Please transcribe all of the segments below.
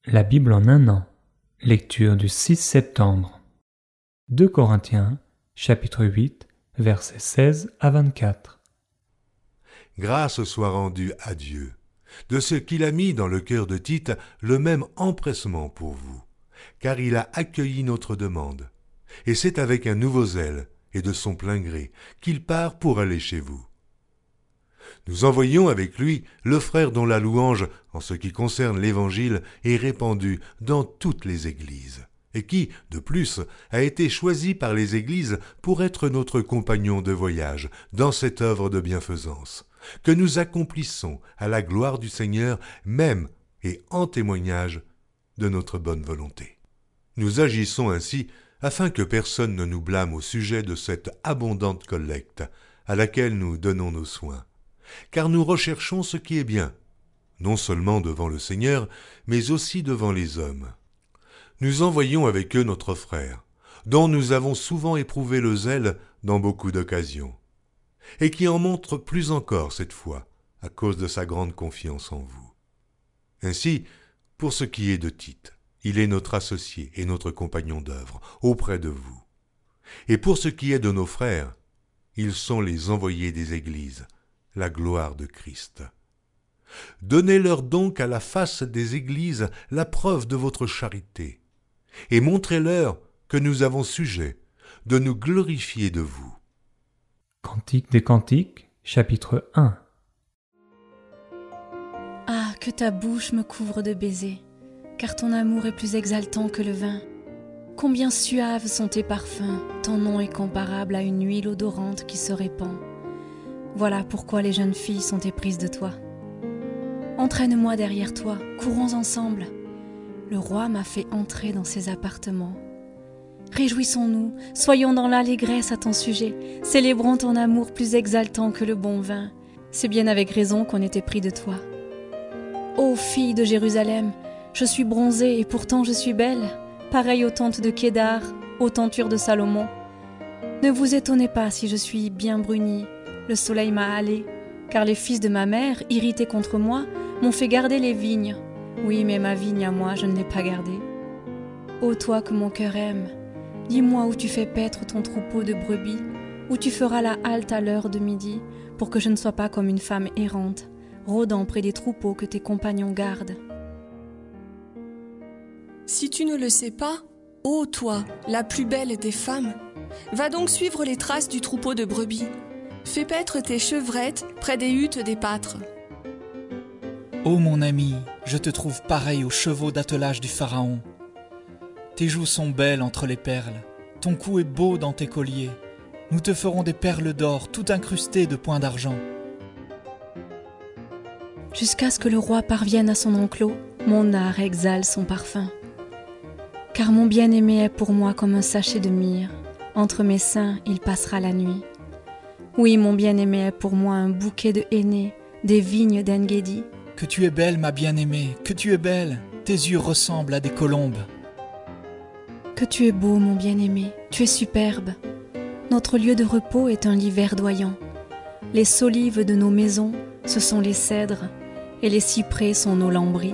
La Bible en un an. Lecture du 6 septembre. 2 Corinthiens, chapitre 8, versets 16 à 24. Grâce soit rendue à Dieu, de ce qu'il a mis dans le cœur de Tite le même empressement pour vous, car il a accueilli notre demande, et c'est avec un nouveau zèle et de son plein gré qu'il part pour aller chez vous. Nous envoyons avec lui le frère dont la louange, en ce qui concerne l'Évangile, est répandue dans toutes les églises, et qui, de plus, a été choisi par les églises pour être notre compagnon de voyage dans cette œuvre de bienfaisance, que nous accomplissons à la gloire du Seigneur, même et en témoignage de notre bonne volonté. Nous agissons ainsi afin que personne ne nous blâme au sujet de cette abondante collecte à laquelle nous donnons nos soins, car nous recherchons ce qui est bien, non seulement devant le Seigneur, mais aussi devant les hommes. Nous envoyons avec eux notre frère, dont nous avons souvent éprouvé le zèle dans beaucoup d'occasions, et qui en montre plus encore cette fois, à cause de sa grande confiance en vous. Ainsi, pour ce qui est de Tite, il est notre associé et notre compagnon d'œuvre auprès de vous. Et pour ce qui est de nos frères, ils sont les envoyés des églises, la gloire de Christ. Donnez-leur donc à la face des églises la preuve de votre charité, et montrez-leur que nous avons sujet de nous glorifier de vous. Cantique des Cantiques, chapitre 1. Ah, que ta bouche me couvre de baisers, car ton amour est plus exaltant que le vin. Combien suaves sont tes parfums, ton nom est comparable à une huile odorante qui se répand. Voilà pourquoi les jeunes filles sont éprises de toi. Entraîne-moi derrière toi, courons ensemble. Le roi m'a fait entrer dans ses appartements. Réjouissons-nous, soyons dans l'allégresse à ton sujet, célébrons ton amour plus exaltant que le bon vin. C'est bien avec raison qu'on est épris de toi. Ô fille de Jérusalem, je suis bronzée et pourtant je suis belle, pareille aux tentes de Kédar, aux tentures de Salomon. Ne vous étonnez pas si je suis bien brunie, le soleil m'a hâlée, car les fils de ma mère, irrités contre moi, m'ont fait garder les vignes. Oui, mais ma vigne à moi, je ne l'ai pas gardée. Ô toi que mon cœur aime, dis-moi où tu fais paître ton troupeau de brebis, où tu feras la halte à l'heure de midi, pour que je ne sois pas comme une femme errante, rôdant près des troupeaux que tes compagnons gardent. Si tu ne le sais pas, ô toi, la plus belle des femmes, va donc suivre les traces du troupeau de brebis. Fais paître tes chevrettes près des huttes des pâtres. Ô mon ami, je te trouve pareil aux chevaux d'attelage du Pharaon. Tes joues sont belles entre les perles, ton cou est beau dans tes colliers. Nous te ferons des perles d'or tout incrustées de points d'argent. Jusqu'à ce que le roi parvienne à son enclos, mon art exhale son parfum. Car mon bien-aimé est pour moi comme un sachet de myrrhe, entre mes seins il passera la nuit. Oui, mon bien-aimé est pour moi un bouquet de henné, des vignes d'Engedi. Que tu es belle, ma bien-aimée, que tu es belle, tes yeux ressemblent à des colombes. Que tu es beau, mon bien-aimé, tu es superbe. Notre lieu de repos est un lit verdoyant. Les solives de nos maisons, ce sont les cèdres, et les cyprès sont nos lambris.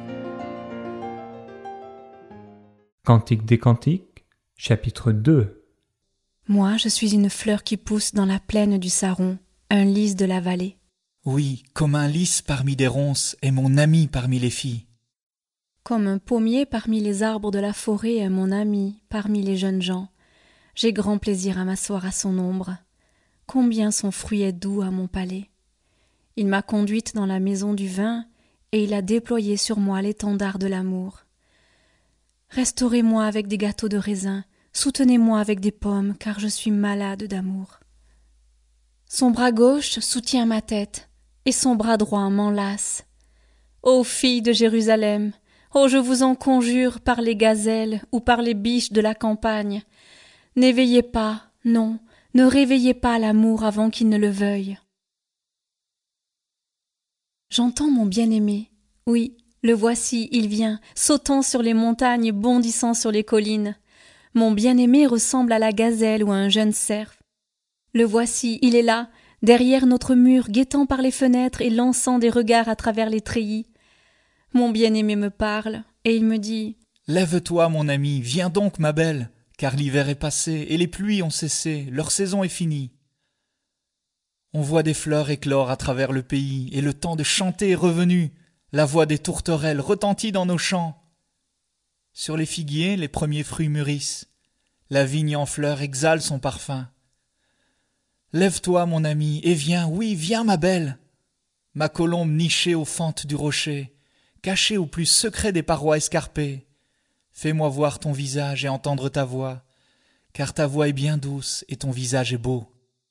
Cantique des Cantiques, chapitre 2. Moi, je suis une fleur qui pousse dans la plaine du Saron, un lys de la vallée. Oui, comme un lys parmi des ronces est mon ami parmi les filles. Comme un pommier parmi les arbres de la forêt est mon ami parmi les jeunes gens. J'ai grand plaisir à m'asseoir à son ombre. Combien son fruit est doux à mon palais. Il m'a conduite dans la maison du vin, et il a déployé sur moi l'étendard de l'amour. Restaurez-moi avec des gâteaux de raisin, soutenez-moi avec des pommes, car je suis malade d'amour. Son bras gauche soutient ma tête, et son bras droit m'enlace. Ô filles de Jérusalem, ô je vous en conjure par les gazelles ou par les biches de la campagne, n'éveillez pas, non, ne réveillez pas l'amour avant qu'il ne le veuille. J'entends mon bien-aimé, oui, le voici, il vient, sautant sur les montagnes, bondissant sur les collines. Mon bien-aimé ressemble à la gazelle ou à un jeune cerf. Le voici, il est là, derrière notre mur, guettant par les fenêtres et lançant des regards à travers les treillis. Mon bien-aimé me parle, et il me dit « Lève-toi, mon ami, viens donc, ma belle, car l'hiver est passé et les pluies ont cessé, leur saison est finie. On voit des fleurs éclore à travers le pays, et le temps de chanter est revenu. La voix des tourterelles retentit dans nos champs. Sur les figuiers, les premiers fruits mûrissent. La vigne en fleurs exhale son parfum. Lève-toi, mon ami, et viens, oui, viens, ma belle. Ma colombe nichée aux fentes du rocher, cachée au plus secret des parois escarpées. Fais-moi voir ton visage et entendre ta voix, car ta voix est bien douce et ton visage est beau.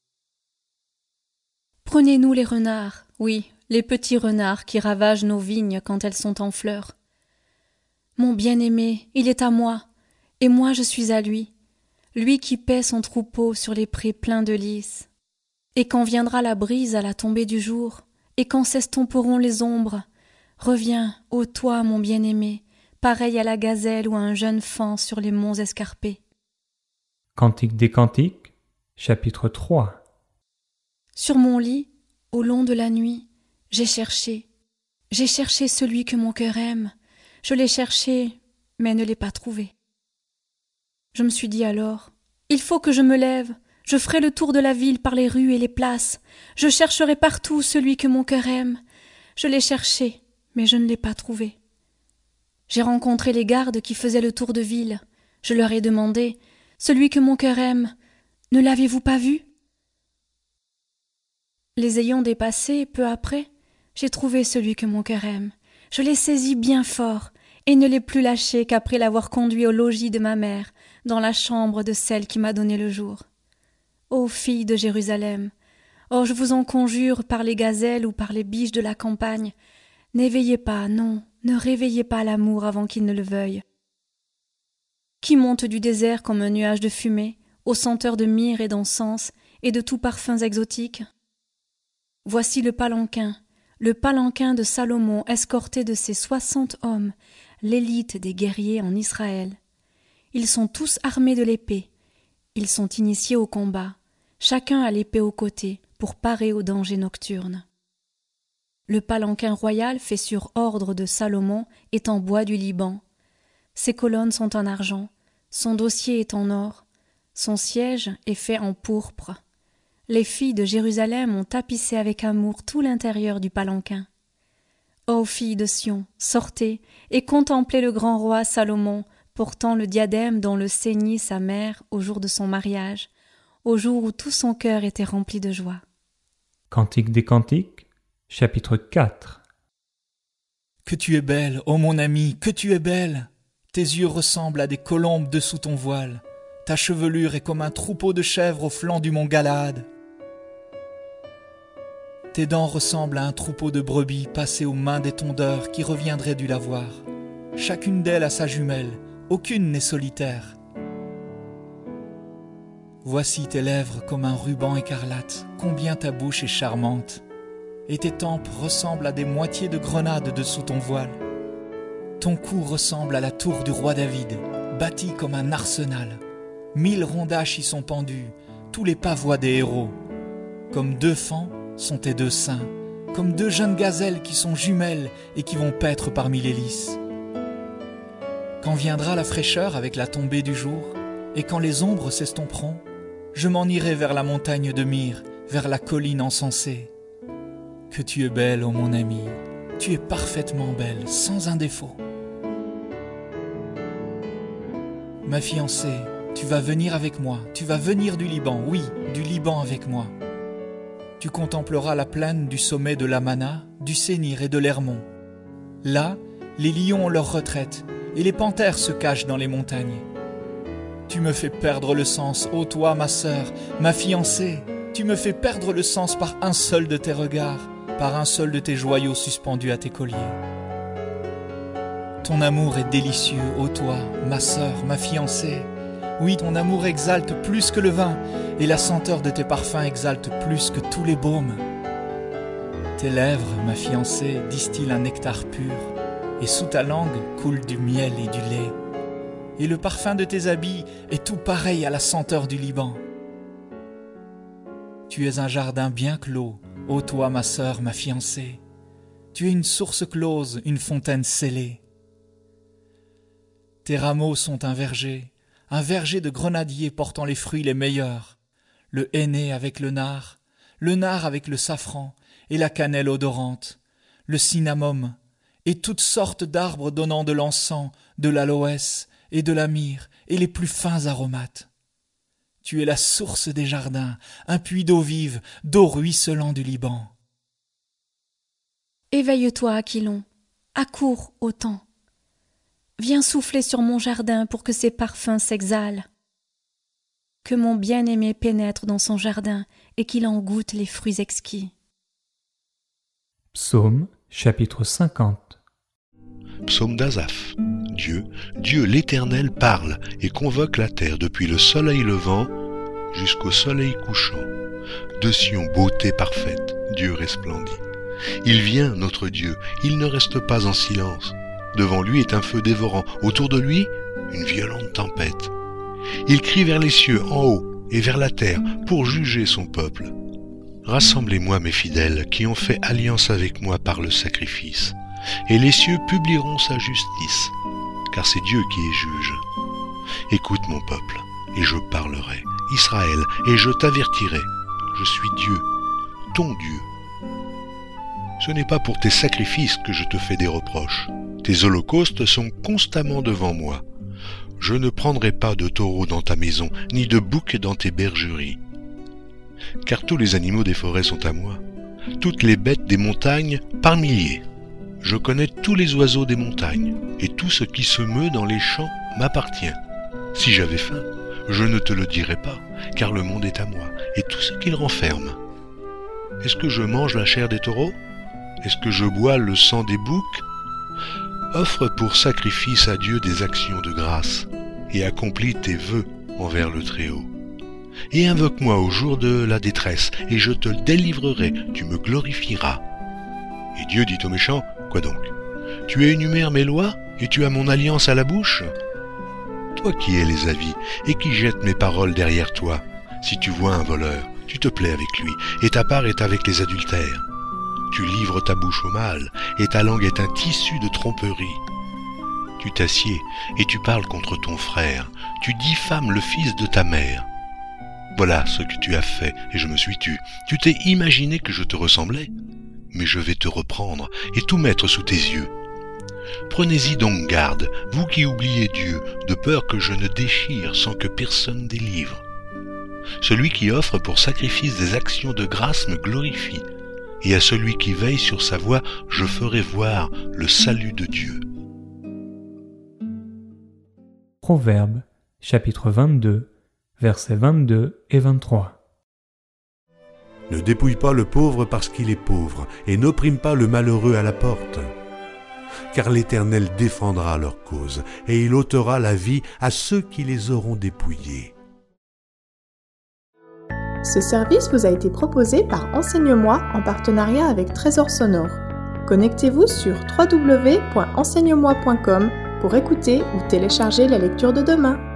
Prenez-nous les renards, oui, les petits renards qui ravagent nos vignes quand elles sont en fleurs. Mon bien-aimé, il est à moi, et moi je suis à lui, lui qui paît son troupeau sur les prés pleins de lys. Et quand viendra la brise à la tombée du jour, et quand s'estomperont les ombres, reviens, ô toi, mon bien-aimé, pareil à la gazelle ou à un jeune faon sur les monts escarpés. Cantique des Cantiques, chapitre 3. Sur mon lit, au long de la nuit, j'ai cherché celui que mon cœur aime, je l'ai cherché, mais ne l'ai pas trouvé. Je me suis dit alors, il faut que je me lève, je ferai le tour de la ville par les rues et les places, je chercherai partout celui que mon cœur aime, je l'ai cherché, mais je ne l'ai pas trouvé. J'ai rencontré les gardes qui faisaient le tour de ville, je leur ai demandé, celui que mon cœur aime, ne l'avez-vous pas vu ? Les ayant dépassés, peu après, j'ai trouvé celui que mon cœur aime. Je l'ai saisi bien fort, et ne l'ai plus lâché qu'après l'avoir conduit au logis de ma mère, dans la chambre de celle qui m'a donné le jour. Ô filles de Jérusalem, oh je vous en conjure par les gazelles ou par les biches de la campagne, n'éveillez pas, non, ne réveillez pas l'amour avant qu'il ne le veuille. Qui monte du désert comme un nuage de fumée, aux senteurs de myrrhe et d'encens, et de tous parfums exotiques ? Voici le palanquin de Salomon escorté de ses 60 hommes, l'élite des guerriers en Israël. Ils sont tous armés de l'épée, ils sont initiés au combat, chacun a l'épée au côté pour parer aux dangers nocturnes. Le palanquin royal fait sur ordre de Salomon est en bois du Liban. Ses colonnes sont en argent, son dossier est en or, son siège est fait en pourpre. Les filles de Jérusalem ont tapissé avec amour tout l'intérieur du palanquin. Ô filles de Sion, sortez et contemplez le grand roi Salomon portant le diadème dont le ceignit sa mère au jour de son mariage, au jour où tout son cœur était rempli de joie. Cantique des Cantiques, chapitre 4. Que tu es belle, ô mon ami, que tu es belle! Tes yeux ressemblent à des colombes dessous ton voile. Ta chevelure est comme un troupeau de chèvres au flanc du mont Galaad. Tes dents ressemblent à un troupeau de brebis passées aux mains des tondeurs qui reviendraient du lavoir. Chacune d'elles a sa jumelle, aucune n'est solitaire. Voici tes lèvres comme un ruban écarlate, combien ta bouche est charmante. Et tes tempes ressemblent à des moitiés de grenades dessous ton voile. Ton cou ressemble à la tour du roi David, bâtie comme un arsenal. 1000 rondaches y sont pendues, tous les pavois des héros. Comme 2 faons sont tes 2 seins, comme 2 jeunes gazelles qui sont jumelles et qui vont paître parmi les lys. Quand viendra la fraîcheur avec la tombée du jour, et quand les ombres s'estomperont, je m'en irai vers la montagne de myrrhe, vers la colline encensée. Que tu es belle, ô mon ami, tu es parfaitement belle, sans un défaut. Ma fiancée, tu vas venir avec moi, tu vas venir du Liban, oui, du Liban avec moi. Tu contempleras la plaine du sommet de l'Amana, du Sénir et de l'Hermon. Là, les lions ont leur retraite, et les panthères se cachent dans les montagnes. Tu me fais perdre le sens, ô toi, ma sœur, ma fiancée, tu me fais perdre le sens par un seul de tes regards, par un seul de tes joyaux suspendus à tes colliers. Ton amour est délicieux, ô toi, ma sœur, ma fiancée. Oui, ton amour exalte plus que le vin, et la senteur de tes parfums exalte plus que tous les baumes. Tes lèvres, ma fiancée, distillent un nectar pur, et sous ta langue coule du miel et du lait. Et le parfum de tes habits est tout pareil à la senteur du Liban. Tu es un jardin bien clos, ô toi, ma sœur, ma fiancée. Tu es une source close, une fontaine scellée. Tes rameaux sont un verger de grenadiers portant les fruits les meilleurs, le henné avec le nard avec le safran et la cannelle odorante, le cinnamome et toutes sortes d'arbres donnant de l'encens, de l'aloès et de la myrrhe et les plus fins aromates. Tu es la source des jardins, un puits d'eau vive, d'eau ruisselant du Liban. Éveille-toi, Aquilon, accours au temps. Viens souffler sur mon jardin pour que ses parfums s'exhalent. Que mon bien-aimé pénètre dans son jardin et qu'il en goûte les fruits exquis. Psaume chapitre 50. Psaume d'Asaph. Dieu l'Éternel parle et convoque la terre depuis le soleil levant jusqu'au soleil couchant. De Sion, beauté parfaite, Dieu resplendit. Il vient, notre Dieu, il ne reste pas en silence. Devant lui est un feu dévorant, autour de lui, une violente tempête. Il crie vers les cieux en haut et vers la terre pour juger son peuple. Rassemblez-moi, mes fidèles, qui ont fait alliance avec moi par le sacrifice, et les cieux publieront sa justice, car c'est Dieu qui est juge. Écoute mon peuple, et je parlerai, Israël, et je t'avertirai. Je suis Dieu, ton Dieu. Ce n'est pas pour tes sacrifices que je te fais des reproches. Tes holocaustes sont constamment devant moi. Je ne prendrai pas de taureau dans ta maison, ni de bouc dans tes bergeries. Car tous les animaux des forêts sont à moi, toutes les bêtes des montagnes par milliers. Je connais tous les oiseaux des montagnes, et tout ce qui se meut dans les champs m'appartient. Si j'avais faim, je ne te le dirais pas, car le monde est à moi, et tout ce qu'il renferme. Est-ce que je mange la chair des taureaux? Est-ce que je bois le sang des boucs? Offre pour sacrifice à Dieu des actions de grâce, et accomplis tes vœux envers le Très-Haut. Et invoque-moi au jour de la détresse, et je te délivrerai, tu me glorifieras. Et Dieu dit aux méchants, quoi donc? Tu énumères mes lois, et tu as mon alliance à la bouche? Toi qui hais les avis, et qui jettes mes paroles derrière toi, si tu vois un voleur, tu te plais avec lui, et ta part est avec les adultères. Tu livres ta bouche au mal, et ta langue est un tissu de tromperie. Tu t'assieds, et tu parles contre ton frère, tu diffames le fils de ta mère. Voilà ce que tu as fait, et je me suis tu. Tu t'es imaginé que je te ressemblais, mais je vais te reprendre et tout mettre sous tes yeux. Prenez-y donc garde, vous qui oubliez Dieu, de peur que je ne déchire sans que personne délivre. Celui qui offre pour sacrifice des actions de grâce me glorifie, et à celui qui veille sur sa voie, je ferai voir le salut de Dieu. Proverbes, chapitre 22, versets 22 et 23. Ne dépouille pas le pauvre parce qu'il est pauvre, et n'opprime pas le malheureux à la porte. Car l'Éternel défendra leur cause, et il ôtera la vie à ceux qui les auront dépouillés. Ce service vous a été proposé par Enseigne-moi en partenariat avec Trésor Sonore. Connectez-vous sur www.enseigne-moi.com pour écouter ou télécharger la lecture de demain.